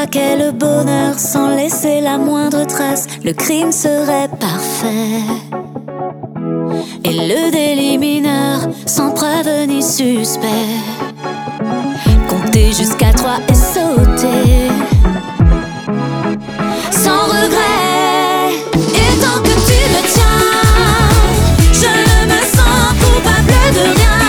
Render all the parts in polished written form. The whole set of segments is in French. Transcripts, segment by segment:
braquait le bonheur sans laisser la moindre trace, le crime serait parfait. Et le délit mineur, sans preuve ni suspect. Compter jusqu'à 3 et sauter sans regret. Et tant que tu me tiens, je ne me sens coupable de rien.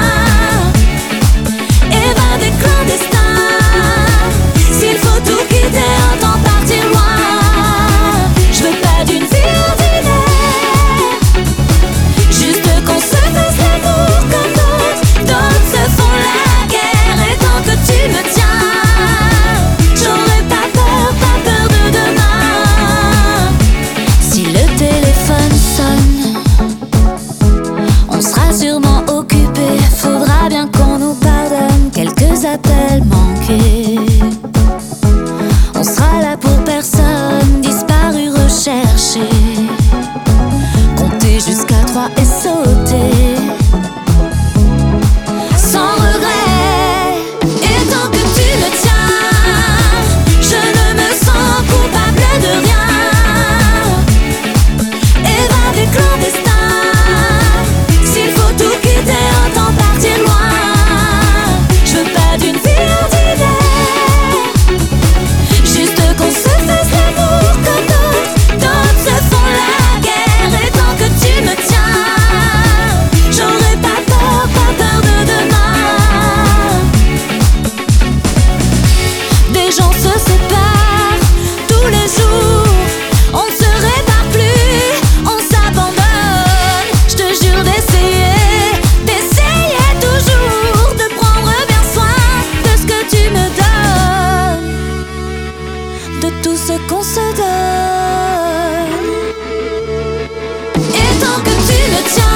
Évadé clandestin, s'il faut tout quitter, un temps partir loin. Je veux pas d'une vie ordinaire, juste qu'on se fasse l'amour comme d'autres se font la guerre. Et tant que tu me tiens, j'aurai pas peur de demain. Si le téléphone sonne, on sera sûrement occupé. Faudra bien qu'on nous pardonne quelques appels manqués. On sera là pour personne, disparu, recherché. Compter jusqu'à 3 et sauter sans regret. Et tant que tu me tiens, je ne me sens coupable de rien. Évadé clandestin, s'il faut tout quitter, un temps partir loin. Je veux pas d'une vie ordinaire, juste qu'on se fasse l'amour comme d'autres se font la guerre. Et tant que tu me tiens, j'aurai pas peur de demain. Des gens se séparent tous les jours, on ne se répare plus, on s'abandonne. Je te jure d'essayer toujours de prendre bien soin de ce que tu me donnes, de tout ce qu'on se donne. Et tant que tu me tiens,